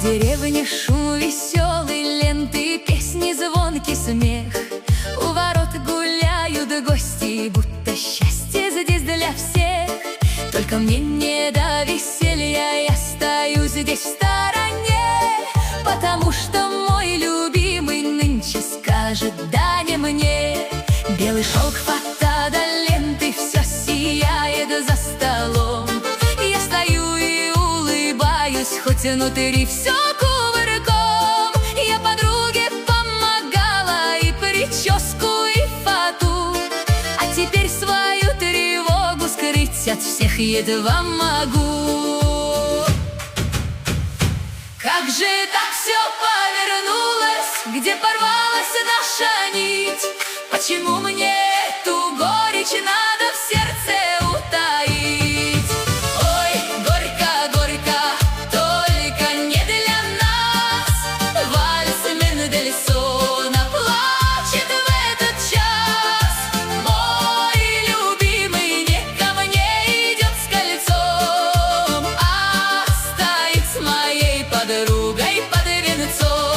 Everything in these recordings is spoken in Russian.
деревне шум веселый, ленты, песни, звонкий смех. У ворот гуляют гости, будто счастье здесь для всех. Только мне не до веселья, я стою здесь в стороне, потому что мой любимый нынче скажет «да» не мне. Белый шелк, фата до ленты, все сияет за столом. Я стою и улыбаюсь, хоть внутри все кувырком. Я подруге помогала и прическу, и фату, а теперь свою тревогу скрыть от всех едва могу. Как же так все повернулось, где порвалась наша нить? Почему мне эту горечь надо в сердце утаить? Ой, горько, горько, только не для нас. Вальс Мендельсона плачет в этот час. Мой любимый не ко мне идет с кольцом, а стоит с моей подругой под венцом.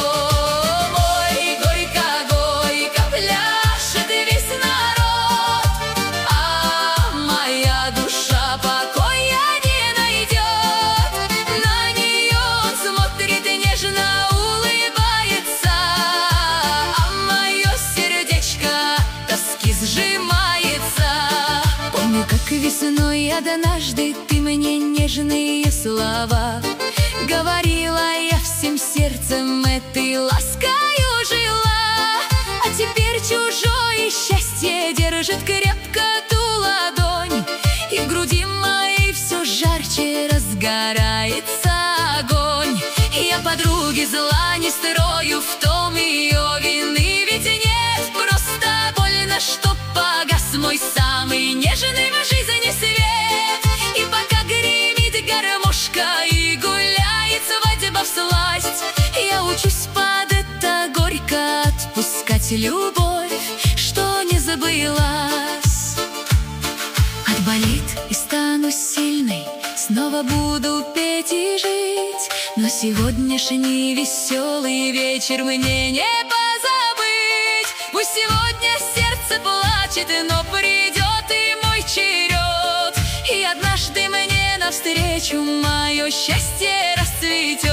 Весной однажды ты мне нежные слова говорила, я всем сердцем этой ласкою жила. А теперь чужое счастье держит крепко ту ладонь, и в груди моей все жарче разгорается огонь. Я подруге зла не строю, в том ее вины ведь нет. Просто больно, что погас мой самый нежный в жизни свет. И пока гремит гармошка и гуляет свадьба всласть, я учусь под это горько отпускать любовь, что не забылась. Отболит и стану сильной, снова буду петь и жить. Но сегодняшний веселый вечер мне не позабыть. Пусть сегодня сердце плачет, но придет и мой черед, и однажды мне навстречу мое счастье расцветет.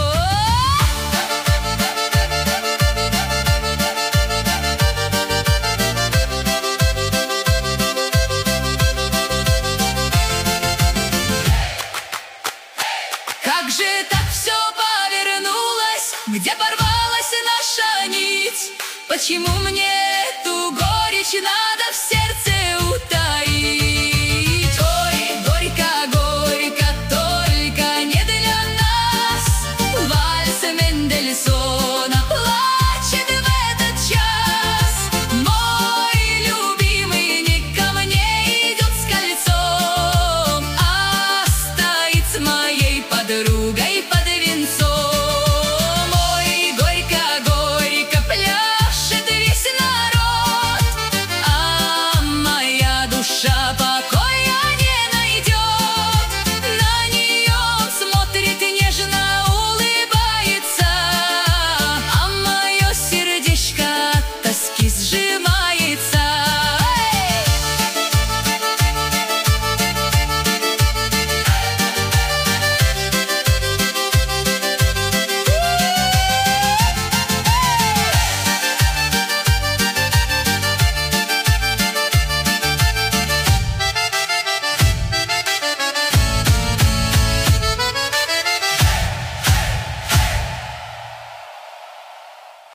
Как же так все повернулось, где порвалась наша нить? Почему мне эту горечь надо